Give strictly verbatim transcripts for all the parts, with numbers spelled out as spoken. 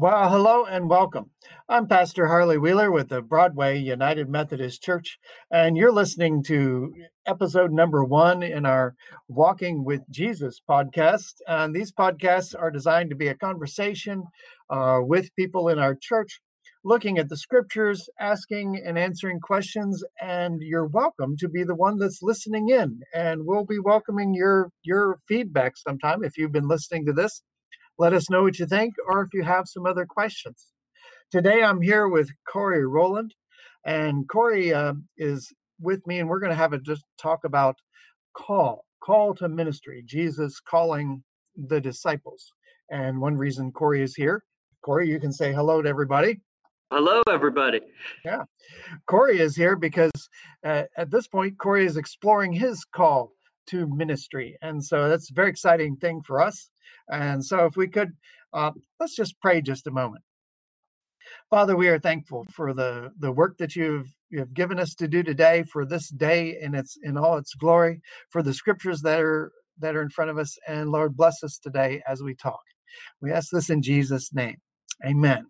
Well, hello and welcome. I'm Pastor Harley Wheeler with the Broadway United Methodist Church, and you're listening to episode number one in our Walking with Jesus podcast. And these podcasts are designed to be a conversation uh, with people in our church, looking at the scriptures, asking and answering questions, and you're welcome to be the one that's listening in. And we'll be welcoming your, your feedback sometime if you've been listening to this. Let us know what you think, or if you have some other questions. Today, I'm here with Corey Rowland, and Corey uh, is with me, and we're going to have a just talk about call, call to ministry, Jesus calling the disciples. And one reason Corey is here, Corey, you can say hello to everybody. Hello, everybody. Yeah, Corey is here because uh, at this point, Corey is exploring his call to ministry, and so that's a very exciting thing for us. And so if we could, uh, let's just pray just a moment. Father, we are thankful for the, the work that you've, you've given us to do today, for this day in its in all its glory, for the scriptures that are that are in front of us. And Lord, bless us today as we talk. We ask this in Jesus' name. Amen.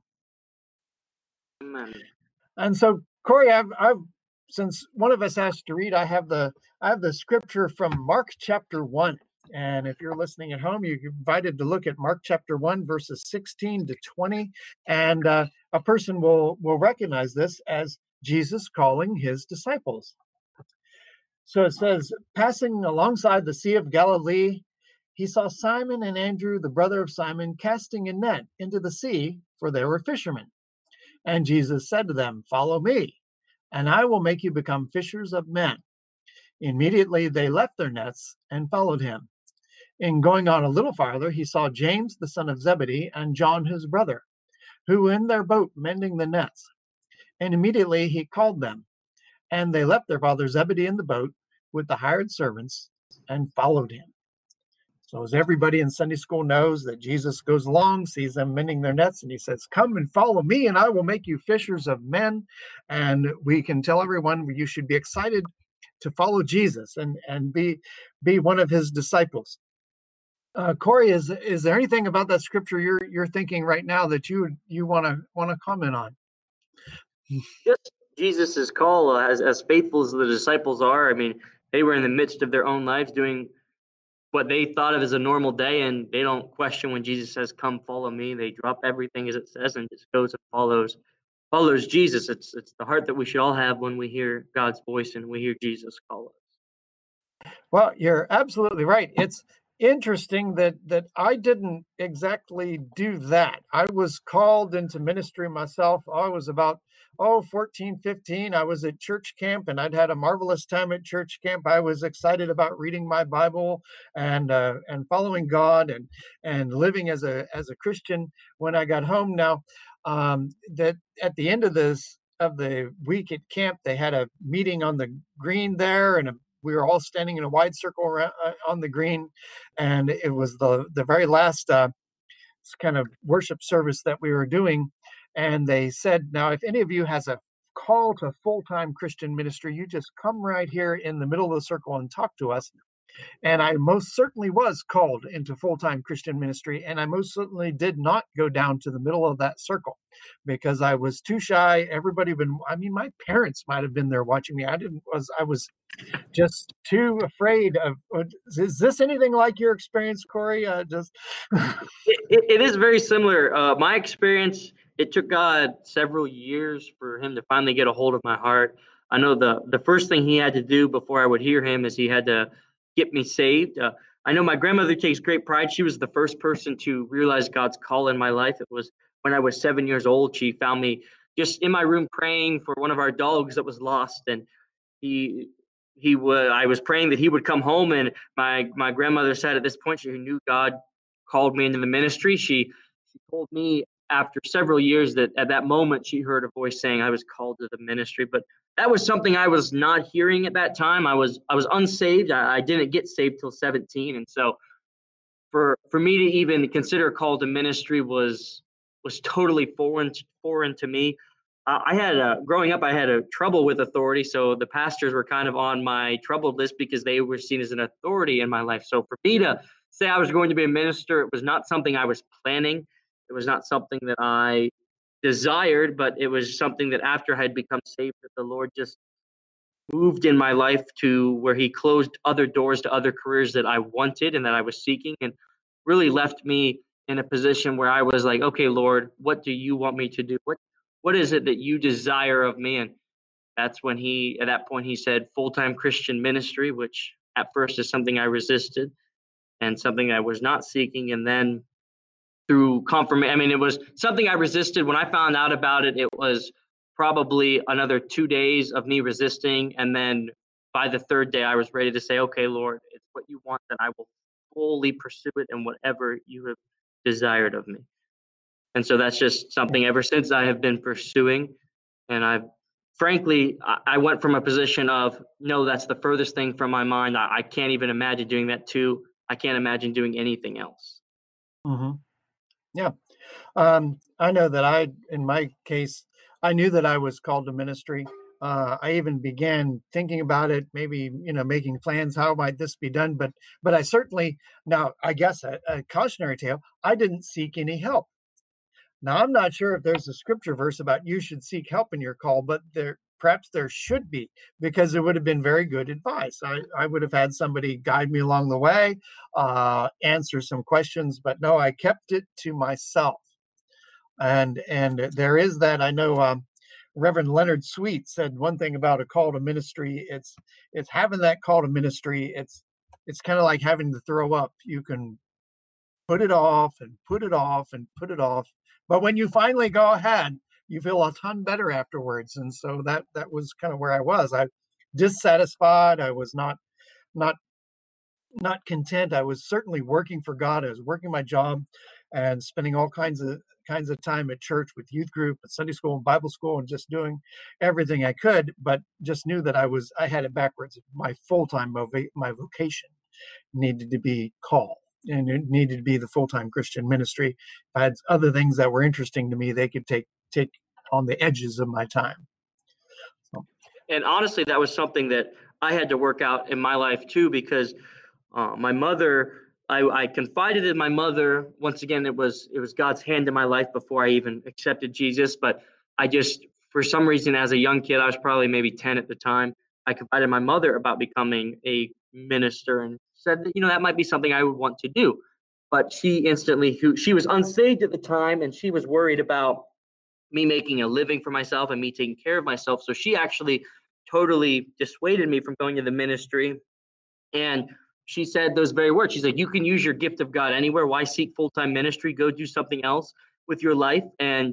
Amen. And so, Corey, I've, I've since one of us has to read, I have the I have the scripture from Mark chapter one. And if you're listening at home, you're invited to look at Mark chapter one, verses sixteen to twenty. And uh, a person will, will recognize this as Jesus calling his disciples. So it says, passing alongside the Sea of Galilee, he saw Simon and Andrew, the brother of Simon, casting a net into the sea, for they were fishermen. And Jesus said to them, follow me, and I will make you become fishers of men. Immediately they left their nets and followed him. In going on a little farther, he saw James, the son of Zebedee, and John, his brother, who were in their boat mending the nets. And immediately he called them. And they left their father Zebedee in the boat with the hired servants and followed him. So as everybody in Sunday school knows, that Jesus goes along, sees them mending their nets, and he says, come and follow me, and I will make you fishers of men. And we can tell everyone you should be excited to follow Jesus and, and be, be one of his disciples. Uh, Corey, is is there anything about that scripture you're you're thinking right now that you you want to want to comment on? Just Jesus's call, uh, as as faithful as the disciples are. I mean, they were in the midst of their own lives doing what they thought of as a normal day, and they don't question when Jesus says, "Come, follow me." They drop everything as it says and just goes and follows follows Jesus. It's it's the heart that we should all have when we hear God's voice and we hear Jesus call us. Well, you're absolutely right. It's interesting that that I didn't exactly do that. I was called into ministry myself. I was about oh fourteen, fifteen. I was at church camp, and I'd had a marvelous time at church camp. I was excited about reading my Bible and uh, and following God and and living as a as a Christian when I got home. Now, um, that at the end of this of the week at camp, they had a meeting on the green there, and a we were all standing in a wide circle around, uh, on the green, and it was the the very last uh, kind of worship service that we were doing. And they said, now, if any of you has a call to full-time Christian ministry, you just come right here in the middle of the circle and talk to us. And I most certainly was called into full-time Christian ministry, and I most certainly did not go down to the middle of that circle because I was too shy. Everybody been, I mean, my parents might have been there watching me. I didn't was I was just too afraid of. Is this anything like your experience, Corey? Uh, just it, it, it is very similar. Uh, my experience. It took God several years for him to finally get a hold of my heart. I know the the first thing he had to do before I would hear him is he had to get me saved. Uh, I know my grandmother takes great pride. She was the first person to realize God's call in my life. It was when I was seven years old. She found me just in my room praying for one of our dogs that was lost, and he he would. I was praying that he would come home, and my my grandmother said at this point she knew God called me into the ministry. She she told me after several years that at that moment she heard a voice saying I was called to the ministry, but that was something I was not hearing at that time. I was I was unsaved. I, I didn't get saved till seventeen, and so for for me to even consider a call to ministry was was totally foreign foreign to me. Uh, I had a, growing up, I had a trouble with authority, so the pastors were kind of on my troubled list because they were seen as an authority in my life. So for me to say I was going to be a minister, it was not something I was planning. It was not something that I desired, but it was something that after I had become saved, that the Lord just moved in my life to where he closed other doors to other careers that I wanted and that I was seeking, and really left me in a position where I was like, okay, Lord, what do you want me to do? What what is it that you desire of me? And that's when he, at that point, he said full-time Christian ministry, which at first is something I resisted and something I was not seeking. And then through confirmation, I mean, it was something I resisted. When I found out about it, it was probably another two days of me resisting. And then by the third day, I was ready to say, okay, Lord, it's what you want, then I will fully pursue it and whatever you have desired of me. And so that's just something ever since I have been pursuing. And I've, frankly, I, I went from a position of, no, that's the furthest thing from my mind. I, I can't even imagine doing that, to I can't imagine doing anything else. Mm-hmm. Yeah. Um, I know that I, in my case, I knew that I was called to ministry. Uh, I even began thinking about it, maybe, you know, making plans. How might this be done? But, but I certainly, now, I guess a, a cautionary tale, I didn't seek any help. Now, I'm not sure if there's a scripture verse about you should seek help in your call, but there perhaps there should be, because it would have been very good advice. I, I would have had somebody guide me along the way, uh, answer some questions, but no, I kept it to myself. And and there is that. I know um, Reverend Leonard Sweet said one thing about a call to ministry. It's it's having that call to ministry. It's it's kind of like having to throw up. You can put it off and put it off and put it off. But when you finally go ahead, you feel a ton better afterwards. And so that that was kind of where I was. I dissatisfied. I was not not not content. I was certainly working for God. I was working my job and spending all kinds of kinds of time at church with youth group and Sunday school and Bible school and just doing everything I could, but just knew that I was I had it backwards. My full-time my vocation needed to be call. And it needed to be the full-time Christian ministry. I had other things that were interesting to me. They could take take on the edges of my time. So. And honestly, that was something that I had to work out in my life too, because uh, my mother, I, I confided in my mother. Once again, it was it was God's hand in my life before I even accepted Jesus. But I just, for some reason, as a young kid, I was probably maybe ten at the time, I confided in my mother about becoming a minister and said that, you know, that might be something I would want to do. But she instantly, she was unsaved at the time, and she was worried about me making a living for myself and me taking care of myself. So she actually totally dissuaded me from going to the ministry. And she said those very words. She's like, you can use your gift of God anywhere. Why seek full-time ministry? Go do something else with your life. And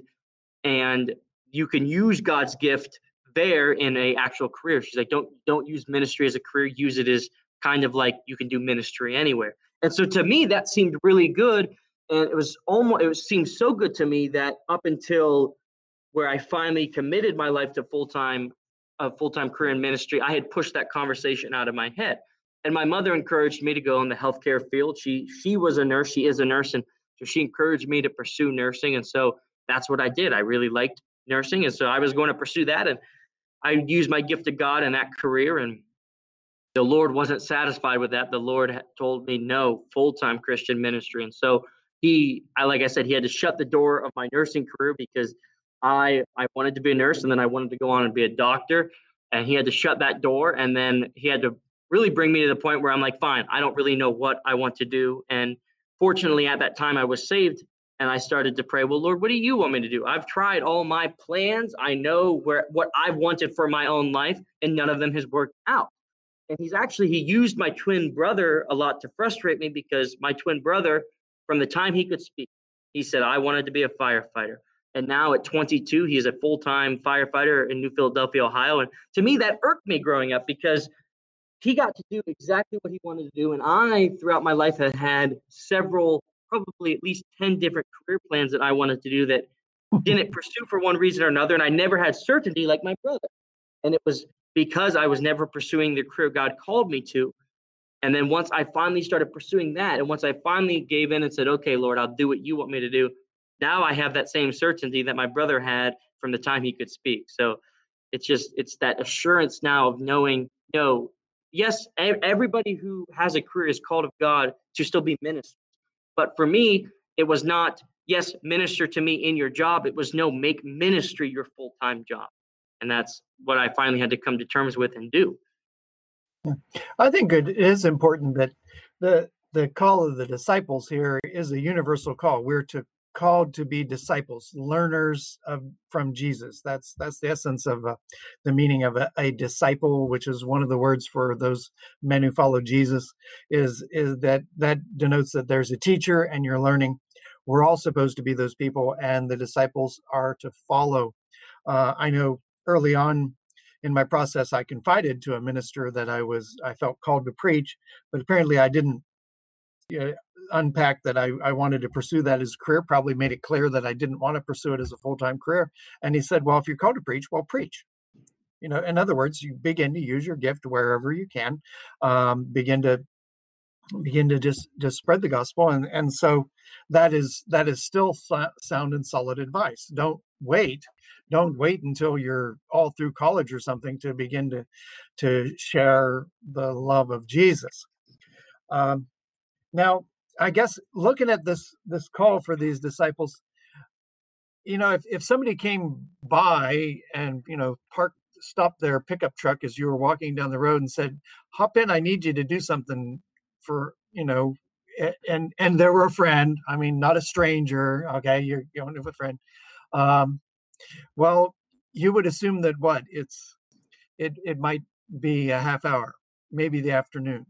and you can use God's gift there in a actual career. She's like, don't don't use ministry as a career. Use it as kind of like you can do ministry anywhere. And so to me, that seemed really good. And it was almost, it was, seemed so good to me that up until where I finally committed my life to full-time, a full-time career in ministry, I had pushed that conversation out of my head. And my mother encouraged me to go in the healthcare field. She she was a nurse. She is a nurse. And so she encouraged me to pursue nursing. And so that's what I did. I really liked nursing. And so I was going to pursue that. And I used my gift of God in that career. And the Lord wasn't satisfied with that. The Lord told me, no, full-time Christian ministry. And so he, I, like I said, he had to shut the door of my nursing career because I, I wanted to be a nurse, and then I wanted to go on and be a doctor, and he had to shut that door. And then he had to really bring me to the point where I'm like, fine, I don't really know what I want to do. And fortunately at that time I was saved, and I started to pray, well, Lord, what do you want me to do? I've tried all my plans. I know where, what I've wanted for my own life, and none of them has worked out. And he's actually, he used my twin brother a lot to frustrate me, because my twin brother, from the time he could speak, he said, I wanted to be a firefighter. And now at twenty-two, he's a full-time firefighter in New Philadelphia, Ohio. And to me, that irked me growing up, because he got to do exactly what he wanted to do. And I, throughout my life, had had several, probably at least ten different career plans that I wanted to do that didn't pursue for one reason or another. And I never had certainty like my brother. And it was because I was never pursuing the career God called me to. And then once I finally started pursuing that, and once I finally gave in and said, okay, Lord, I'll do what you want me to do, now I have that same certainty that my brother had from the time he could speak. So it's just, it's that assurance now of knowing, no, yes, everybody who has a career is called of God to still be ministers. But for me, it was not yes, minister to me in your job. It was no, make ministry your full-time job. And that's what I finally had to come to terms with and do. Yeah. I think it is important that the the call of the disciples here is a universal call. We're to called to be disciples, learners of from Jesus. That's that's the essence of uh, the meaning of a, a disciple, which is one of the words for those men who follow Jesus. Is is that that denotes that there's a teacher and you're learning. We're all supposed to be those people, and the disciples are to follow. Uh, I know early on in my process, I confided to a minister that I was I felt called to preach, but apparently I didn't you know, unpack that I, I wanted to pursue that as a career. Probably made it clear that I didn't want to pursue it as a full-time career. And he said, "Well, if you're called to preach, well, preach." You know, in other words, you begin to use your gift wherever you can. Um, begin to begin to just just spread the gospel, and and so that is that is still sound and solid advice. Don't wait don't wait until you're all through college or something to begin to to share the love of Jesus. Um, now, I guess looking at this this call for these disciples, you know, if, if somebody came by and, you know, parked, stopped their pickup truck as you were walking down the road and said, "Hop in, I need you to do something for, you know," and and they were a friend, I mean, not a stranger, okay, you're going with a friend. Um, well, you would assume that what? It's it it might be a half hour, maybe the afternoon.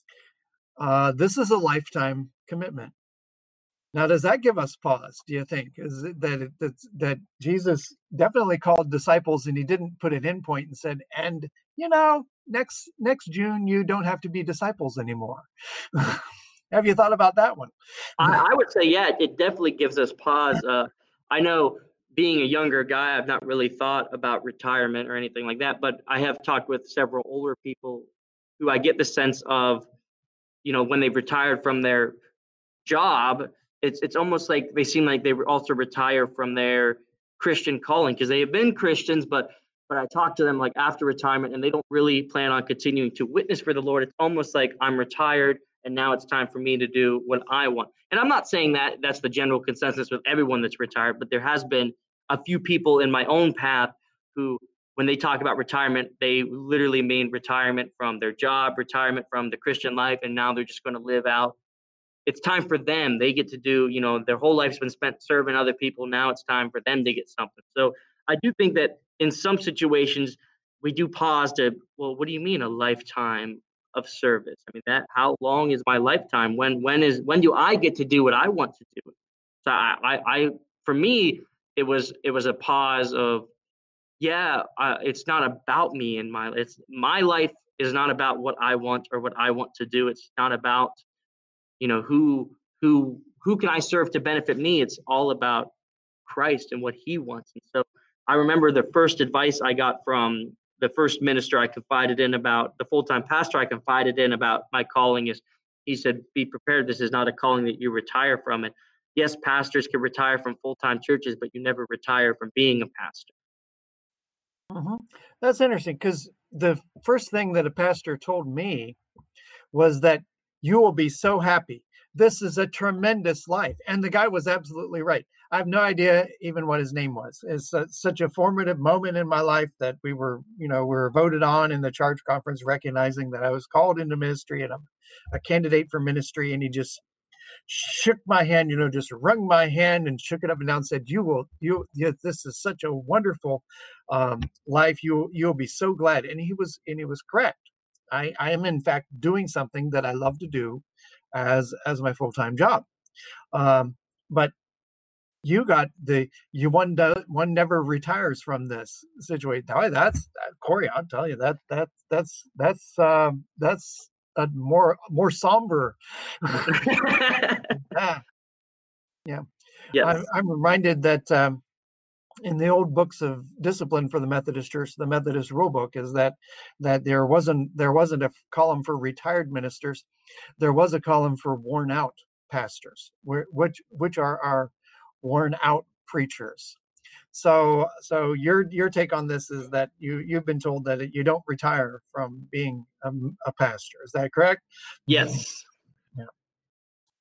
Uh, this is a lifetime commitment. Now, does that give us pause, do you think? Is it that it, that, that Jesus definitely called disciples and he didn't put an end point and said, and, you know, next next June, you don't have to be disciples anymore. Have you thought about that one? I, I would say, yeah, it definitely gives us pause. Uh, I know being a younger guy, I've not really thought about retirement or anything like that, but I have talked with several older people who I get the sense of, you know, when they've retired from their job, it's it's almost like they seem like they also retire from their Christian calling, because they have been Christians, but but I talk to them like after retirement and they don't really plan on continuing to witness for the Lord. It's almost like I'm retired and now it's time for me to do what I want. And I'm not saying that that's the general consensus with everyone that's retired, but there has been a few people in my own path who, when they talk about retirement, they literally mean retirement from their job, retirement from the Christian life, and now they're just going to live out. It's time for them. They get to do, you know, their whole life's been spent serving other people. Now it's time for them to get something. So I do think that in some situations, we do pause to, well, what do you mean a lifetime of service? I mean, that, how long is my lifetime? When, when is, when do I get to do what I want to do? So I, I, I for me, it was, it was a pause of, yeah, uh, it's not about me and my, it's my life is not about what I want or what I want to do. It's not about, you know, who, who, who can I serve to benefit me? It's all about Christ and what he wants. And so I remember the first advice I got from the first minister I confided in about, the full-time pastor I confided in about my calling is, he said, be prepared. This is not a calling that you retire from. And yes, pastors can retire from full-time churches, but you never retire from being a pastor. Mm-hmm. That's interesting, because the first thing that a pastor told me was that you will be so happy. This is a tremendous life. And the guy was absolutely right. I have no idea even what his name was. It's a, such a formative moment in my life that we were, you know, we were voted on in the charge conference, recognizing that I was called into ministry and I'm a candidate for ministry. And he just shook my hand, you know, just wrung my hand and shook it up and down and said, you will, you, you this is such a wonderful um, life. You, you'll be so glad. And he was, and he was correct. I, I am in fact doing something that I love to do as, as my full-time job. Um, but you got the, you one, do, one never retires from this situation. Now, that's Corey, I'll tell you that, that, that's, that's, um, that's, a more more somber. yeah, yeah. Yes. I'm, I'm reminded that um, in the old books of discipline for the Methodist Church, the Methodist Rule Book, is that that there wasn't there wasn't a column for retired ministers. There was a column for worn out pastors, where, which which are our worn out preachers. So, so your your take on this is that you you've been told that you don't retire from being a, a pastor. Is that correct? Yes. Yeah.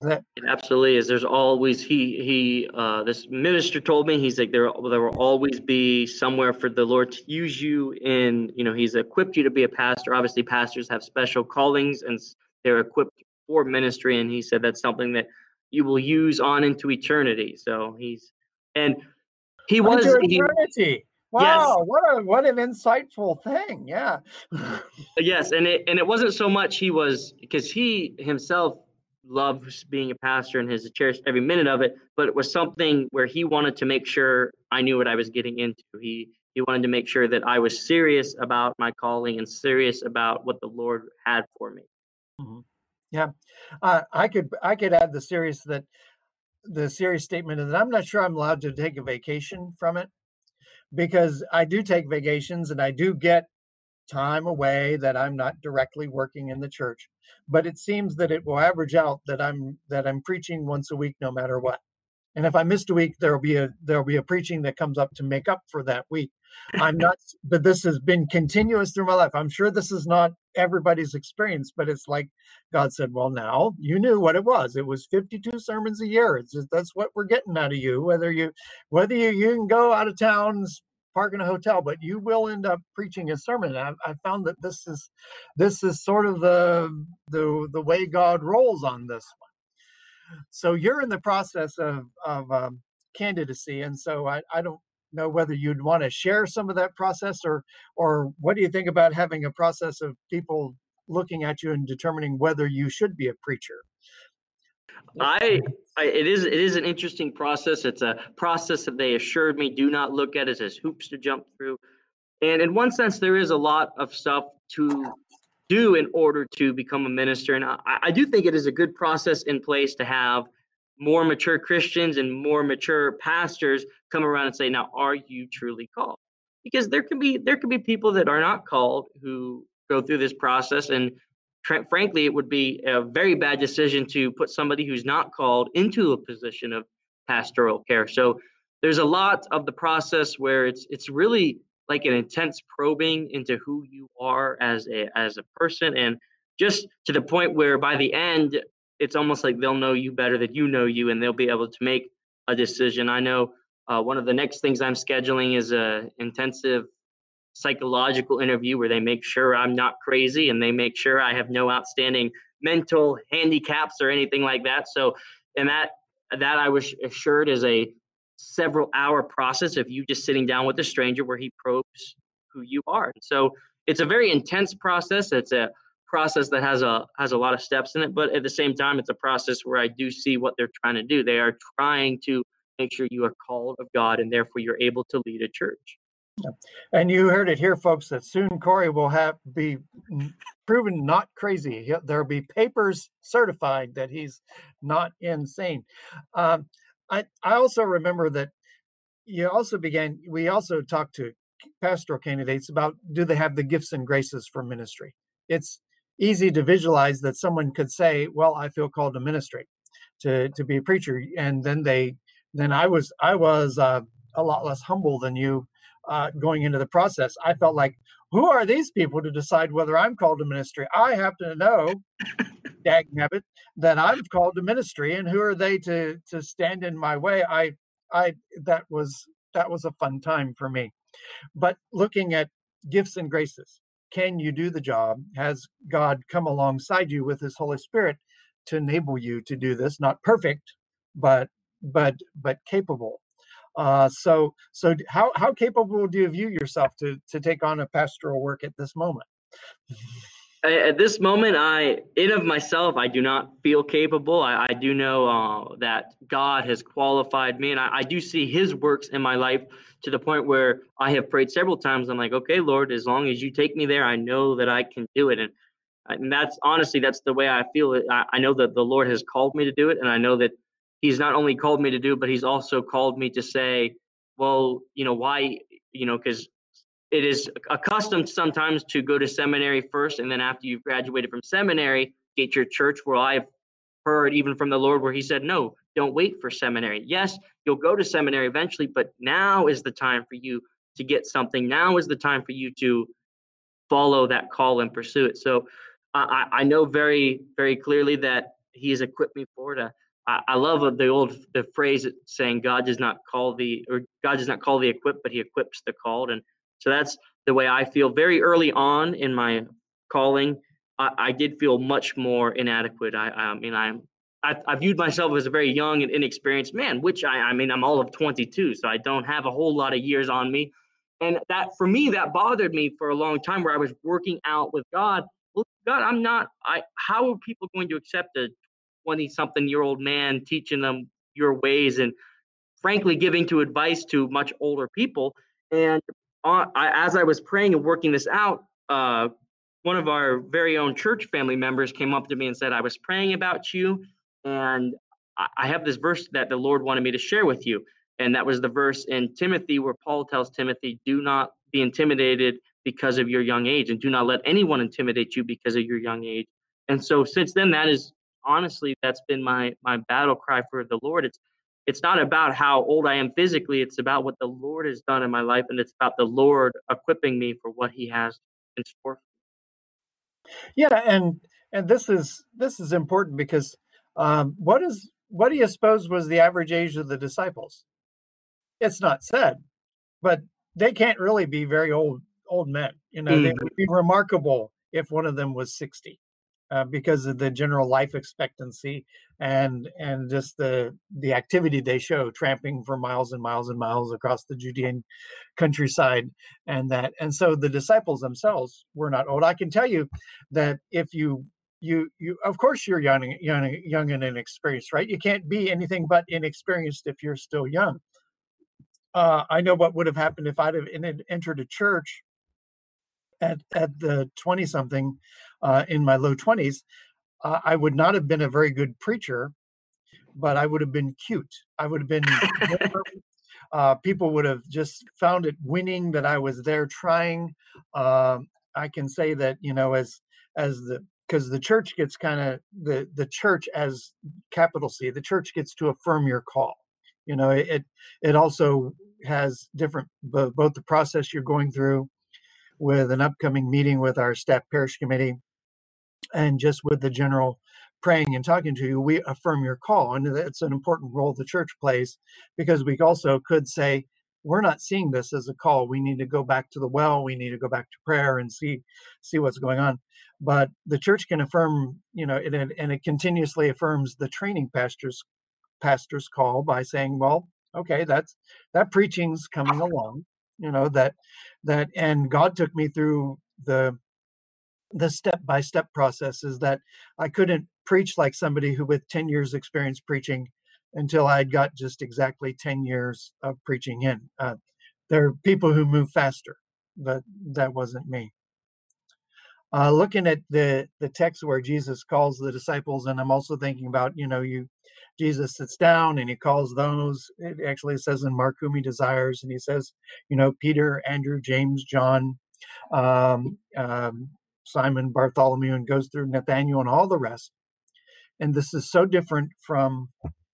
That It absolutely is. There's always he he uh this minister told me, he's like there there will always be somewhere for the Lord to use you in, you know, he's equipped you to be a pastor. Obviously pastors have special callings and s- they're equipped for ministry, and he said that's something that you will use on into eternity. So he's and he unto was he eternity. yes. Wow, what a what an insightful thing. Yeah. Yes, and it and it wasn't so much he was because he himself loves being a pastor and has cherished every minute of it, but it was something where he wanted to make sure I knew what I was getting into. He he wanted to make sure that I was serious about my calling and serious about what the Lord had for me. Mhm. Yeah. Uh, I could I could add the serious that the serious statement that I'm not sure I'm allowed to take a vacation from it, because I do take vacations and I do get time away that I'm not directly working in the church. But it seems that it will average out that I'm that I'm preaching once a week no matter what. And if I missed a week, there'll be a there'll be a preaching that comes up to make up for that week. I'm not, but this has been continuous through my life. I'm sure this is not everybody's experience, but it's like God said, "Well, now you knew what it was. It was fifty-two sermons a year. It's just, that's what we're getting out of you. Whether you whether you you can go out of town, park in a hotel, but you will end up preaching a sermon." I, I found that this is this is sort of the the the way God rolls on this. So you're in the process of of um, candidacy, and so I, I don't know whether you'd want to share some of that process, or or what do you think about having a process of people looking at you and determining whether you should be a preacher? I, I it is it is an interesting process. It's a process that they assured me do not look at it as hoops to jump through. And in one sense, there is a lot of stuff to do in order to become a minister. And I, I do think it is a good process in place to have more mature Christians and more mature pastors come around and say, now, are you truly called? Because there can be there can be people that are not called who go through this process. And tra- frankly, it would be a very bad decision to put somebody who's not called into a position of pastoral care. So there's a lot of the process where it's it's really like an intense probing into who you are as a as a person, and just to the point where by the end it's almost like they'll know you better than you know you, and they'll be able to make a decision. I know uh, one of the next things I'm scheduling is a intensive psychological interview where they make sure I'm not crazy and they make sure I have no outstanding mental handicaps or anything like that. So, and that that I was assured is a several hour process of you just sitting down with a stranger where he probes who you are. So it's a very intense process. It's a process that has a has a lot of steps in it, but at the same time, it's a process where I do see what they're trying to do. They are trying to make sure you are called of God and therefore you're able to lead a church. And you heard it here, folks, that soon Corey will have be proven not crazy. He'll, there'll be papers certified that he's not insane. Um, I I also remember that you also began. We also talked to pastoral candidates about, do they have the gifts and graces for ministry? It's easy to visualize that someone could say, "Well, I feel called to ministry, to to be a preacher," and then they then I was I was uh, a lot less humble than you uh, going into the process. I felt like, who are these people to decide whether I'm called to ministry? I happen to know, dag nabbit, that I'm called to ministry, and who are they to to stand in my way? I I that was that was a fun time for me. But looking at gifts and graces, can you do the job? Has God come alongside you with His Holy Spirit to enable you to do this? Not perfect, but but but capable. Uh, so so how how capable do you view yourself to to take on a pastoral work at this moment? At this moment, I, in of myself, I do not feel capable. I, I do know uh, that God has qualified me, and I, I do see His works in my life to the point where I have prayed several times. I'm like, okay, Lord, as long as you take me there, I know that I can do it. And and that's honestly, that's the way I feel it. I, I know that the Lord has called me to do it, and I know that He's not only called me to do it, but He's also called me to say, well, you know, why, you know, because it is accustomed sometimes to go to seminary first, and then after you've graduated from seminary, get your church. Where I've heard even from the Lord where He said, no, don't wait for seminary. Yes, you'll go to seminary eventually, but now is the time for you to get something. Now is the time for you to follow that call and pursue it. So I, I know very, very clearly that He has equipped me for it. Uh, I, I love the old the phrase saying God does not call the or God does not call the equipped, but He equips the called. And so that's the way I feel. Very early on in my calling, I, I did feel much more inadequate. I, I mean, I'm I, I viewed myself as a very young and inexperienced man, which I, I mean, I'm all of twenty-two, so I don't have a whole lot of years on me. And that, for me, that bothered me for a long time, where I was working out with God. Well, God, I'm not, I, how are people going to accept a twenty something year old man teaching them your ways and frankly giving to advice to much older people? And uh, I, as I was praying and working this out, uh, one of our very own church family members came up to me and said, I was praying about you, and I, I have this verse that the Lord wanted me to share with you. And that was the verse in Timothy where Paul tells Timothy, do not be intimidated because of your young age, and do not let anyone intimidate you because of your young age. And so since then, that is honestly, that's been my my battle cry for the Lord. It's it's not about how old I am physically. It's about what the Lord has done in my life, and it's about the Lord equipping me for what He has in store. Yeah, and and this is this is important because um, what is what do you suppose was the average age of the disciples? It's not said, but they can't really be very old old men. You know, they Mm. would be remarkable if one of them was sixty, uh, because of the general life expectancy and and just the the activity they show, tramping for miles and miles and miles across the Judean countryside, and that and so the disciples themselves were not old. I can tell you that if you you you of course you're young young young and inexperienced, right? You can't be anything but inexperienced if you're still young. Uh, I know what would have happened if I'd have en- entered a church at at the twenty something, uh, in my low twenties. Uh, I would not have been a very good preacher, but I would have been cute. I would have been uh, people would have just found it winning that I was there trying. Um, I can say that, you know, as as the because the church gets kind of the the church as capital C, the church gets to affirm your call. You know, it it also has different both the process you're going through with an upcoming meeting with our staff parish committee, and just with the general praying and talking to you, we affirm your call. And it's an important role the church plays, because we also could say, we're not seeing this as a call. We need to go back to the well. We need to go back to prayer and see see what's going on. But the church can affirm, you know, and, and it continuously affirms the training pastors pastor's call by saying, well, okay, that's that preaching's coming along, you know, that that and God took me through the the step-by-step processes that I couldn't preach like somebody who with ten years experience preaching until I'd got just exactly ten years of preaching in. Uh, there are people who move faster, but that wasn't me. Uh, looking at the the text where Jesus calls the disciples, and I'm also thinking about, you know, you Jesus sits down and he calls those. It actually says in Mark whom he desires, and he says, you know, Peter, Andrew, James, John, um, um, Simon, Bartholomew, and goes through Nathaniel and all the rest. And this is so different from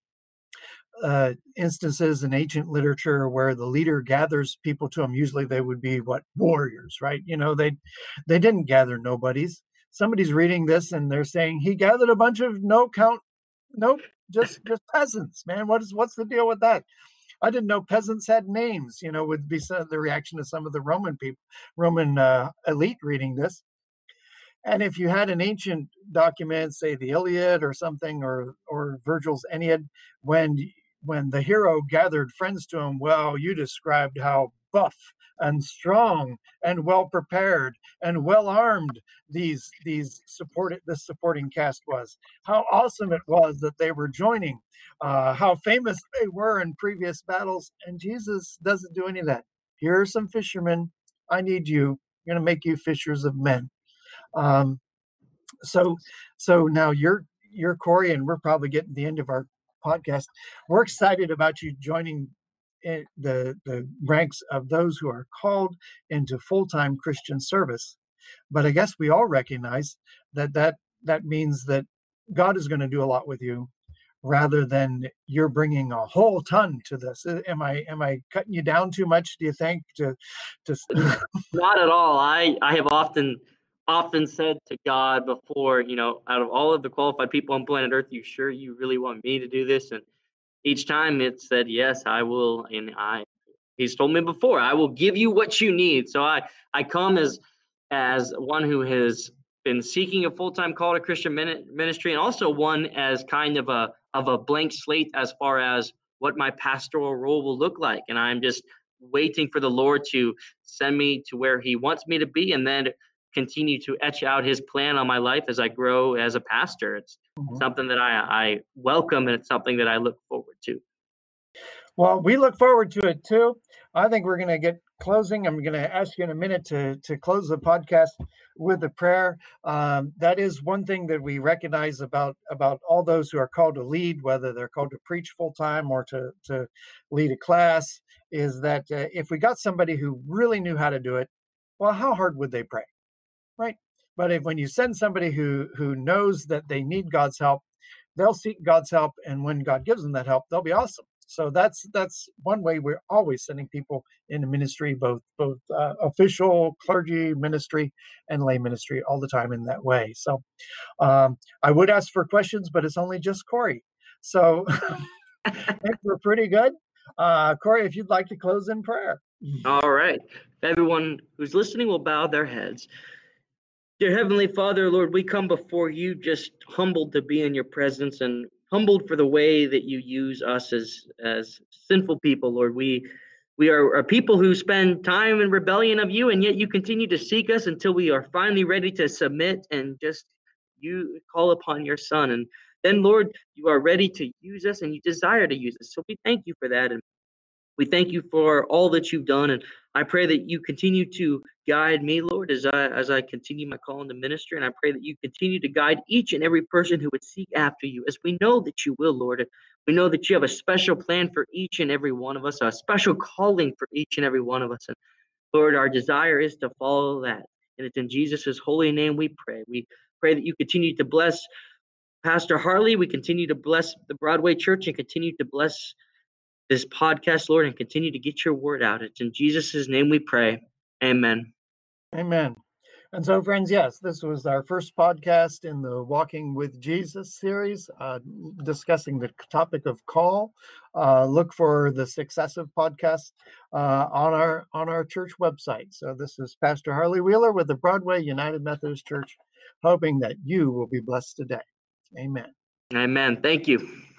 uh, instances in ancient literature where the leader gathers people to him. Usually they would be what, warriors, right? You know, they they didn't gather nobodies. Somebody's reading this and they're saying he gathered a bunch of no count, nope, just just peasants, man. What is what's the deal with that? I didn't know peasants had names, you know, would be some, the reaction of some of the Roman people, Roman uh, elite reading this. And if you had an ancient document, say the Iliad or something, or or Virgil's Aeneid, when when the hero gathered friends to him, well, you described how buff and strong and well prepared and well armed these these supported this supporting cast was. How awesome it was that they were joining. Uh, how famous they were in previous battles. And Jesus doesn't do any of that. Here are some fishermen. I need you. I'm going to make you fishers of men. Um, so, so now you're you're Corey, and we're probably getting the end of our podcast. We're excited about you joining in the the ranks of those who are called into full-time Christian service. But I guess we all recognize that that that means that God is going to do a lot with you, rather than you're bringing a whole ton to this. Am I am I cutting you down too much, do you think? To to Not at all. I I have often often said to God before, you know, out of all of the qualified people on planet Earth, you sure you really want me to do this? And each time it said, yes, I will. And I, he's told me before, I will give you what you need. So I, I come as, as one who has been seeking a full-time call to Christian ministry, and also one as kind of a, of a blank slate as far as what my pastoral role will look like. And I'm just waiting for the Lord to send me to where he wants me to be, and then continue to etch out his plan on my life as I grow as a pastor. It's mm-hmm. something that I, I welcome, and it's something that I look forward to. Well, we look forward to it too. I think we're going to get closing. I'm going to ask you in a minute to, to close the podcast with a prayer. Um, that is one thing that we recognize about, about all those who are called to lead, whether they're called to preach full time or to, to lead a class, is that uh, if we got somebody who really knew how to do it, well, how hard would they pray? Right. But if when you send somebody who, who knows that they need God's help, they'll seek God's help. And when God gives them that help, they'll be awesome. So that's that's one way we're always sending people into ministry, both both uh, official clergy ministry and lay ministry, all the time in that way. So um, I would ask for questions, but it's only just Corey. So I think we're pretty good. Uh, Corey, if you'd like to close in prayer. All right. Everyone who's listening will bow their heads. Dear Heavenly Father, Lord, we come before you just humbled to be in your presence, and humbled for the way that you use us as as sinful people, Lord. We we are, are people who spend time in rebellion of you, and yet you continue to seek us until we are finally ready to submit and just you call upon your Son. And then, Lord, you are ready to use us, and you desire to use us. So we thank you for that. And we thank you for all that you've done, and I pray that you continue to guide me, Lord, as I as I continue my call into ministry, and I pray that you continue to guide each and every person who would seek after you, as we know that you will, Lord. And we know that you have a special plan for each and every one of us, a special calling for each and every one of us. And Lord, our desire is to follow that. And it's in Jesus' holy name we pray. We pray that you continue to bless Pastor Harley. We continue to bless the Broadway Church, and continue to bless this podcast, Lord, and continue to get your word out. It's in Jesus' name we pray. Amen. Amen. And so, friends, yes, this was our first podcast in the Walking with Jesus series, uh, discussing the topic of call. Uh, look for the successive podcasts uh, on our on our church website. So this is Pastor Harley Wheeler with the Broadway United Methodist Church, hoping that you will be blessed today. Amen. Amen. Thank you.